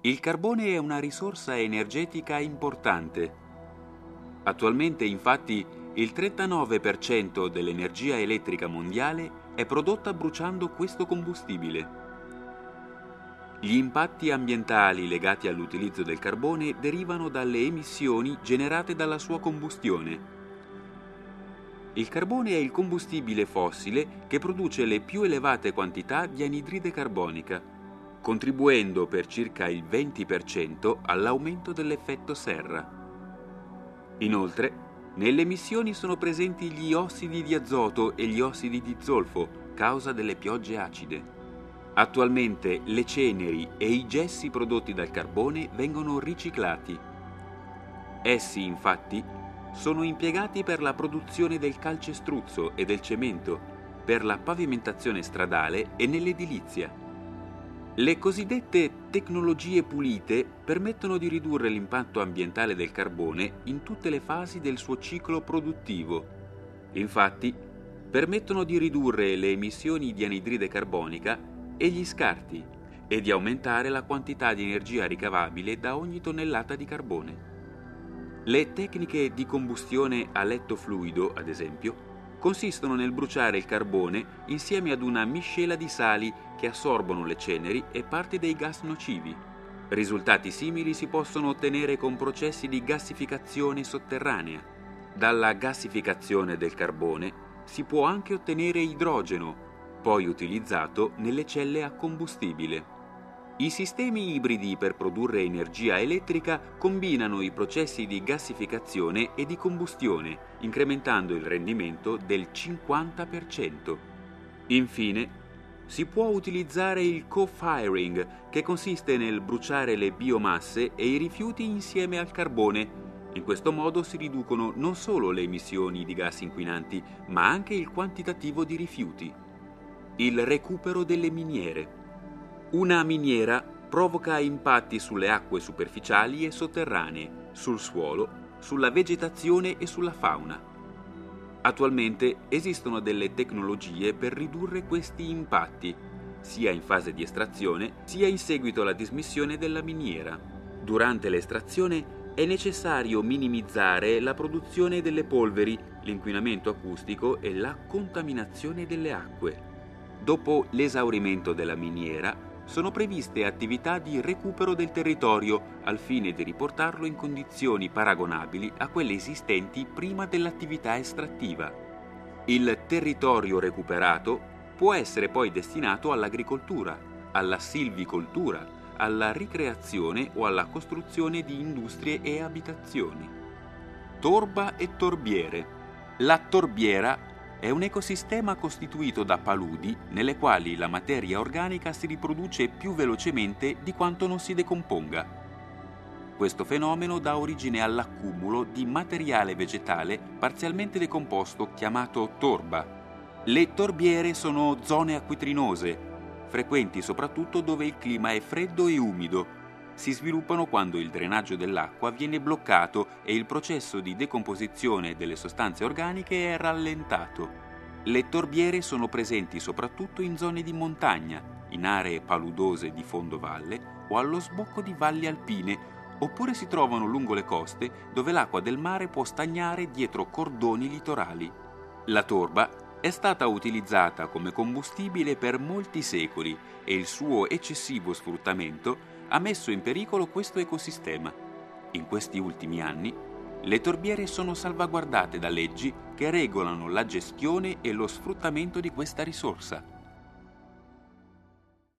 Il carbone è una risorsa energetica importante. Attualmente, infatti, il 39% dell'energia elettrica mondiale è prodotta bruciando questo combustibile. Gli impatti ambientali legati all'utilizzo del carbone derivano dalle emissioni generate dalla sua combustione. Il carbone è il combustibile fossile che produce le più elevate quantità di anidride carbonica, contribuendo per circa il 20% all'aumento dell'effetto serra. Inoltre, nelle emissioni sono presenti gli ossidi di azoto e gli ossidi di zolfo, causa delle piogge acide. Attualmente le ceneri e i gessi prodotti dal carbone vengono riciclati. Essi, infatti, sono impiegati per la produzione del calcestruzzo e del cemento, per la pavimentazione stradale e nell'edilizia. Le cosiddette tecnologie pulite permettono di ridurre l'impatto ambientale del carbone in tutte le fasi del suo ciclo produttivo. Infatti, permettono di ridurre le emissioni di anidride carbonica e gli scarti e di aumentare la quantità di energia ricavabile da ogni tonnellata di carbone. Le tecniche di combustione a letto fluido, ad esempio, consistono nel bruciare il carbone insieme ad una miscela di sali che assorbono le ceneri e parte dei gas nocivi. Risultati simili si possono ottenere con processi di gassificazione sotterranea. Dalla gassificazione del carbone si può anche ottenere idrogeno, poi utilizzato nelle celle a combustibile. I sistemi ibridi per produrre energia elettrica combinano i processi di gassificazione e di combustione, incrementando il rendimento del 50%. Infine, si può utilizzare il co-firing, che consiste nel bruciare le biomasse e i rifiuti insieme al carbone. In questo modo si riducono non solo le emissioni di gas inquinanti, ma anche il quantitativo di rifiuti. Il recupero delle miniere. Una miniera provoca impatti sulle acque superficiali e sotterranee, sul suolo, sulla vegetazione e sulla fauna. Attualmente esistono delle tecnologie per ridurre questi impatti, sia in fase di estrazione, sia in seguito alla dismissione della miniera. Durante l'estrazione è necessario minimizzare la produzione delle polveri, l'inquinamento acustico e la contaminazione delle acque. Dopo l'esaurimento della miniera, sono previste attività di recupero del territorio al fine di riportarlo in condizioni paragonabili a quelle esistenti prima dell'attività estrattiva. Il territorio recuperato può essere poi destinato all'agricoltura, alla silvicoltura, alla ricreazione o alla costruzione di industrie e abitazioni. Torba e torbiere. La torbiera è un ecosistema costituito da paludi nelle quali la materia organica si riproduce più velocemente di quanto non si decomponga. Questo fenomeno dà origine all'accumulo di materiale vegetale parzialmente decomposto chiamato torba. Le torbiere sono zone acquitrinose, frequenti soprattutto dove il clima è freddo e umido. Si sviluppano quando il drenaggio dell'acqua viene bloccato e il processo di decomposizione delle sostanze organiche è rallentato. Le torbiere sono presenti soprattutto in zone di montagna, in aree paludose di fondovalle o allo sbocco di valli alpine, oppure si trovano lungo le coste dove l'acqua del mare può stagnare dietro cordoni litorali. La torba è stata utilizzata come combustibile per molti secoli e il suo eccessivo sfruttamento ha messo in pericolo questo ecosistema. In questi ultimi anni, le torbiere sono salvaguardate da leggi che regolano la gestione e lo sfruttamento di questa risorsa.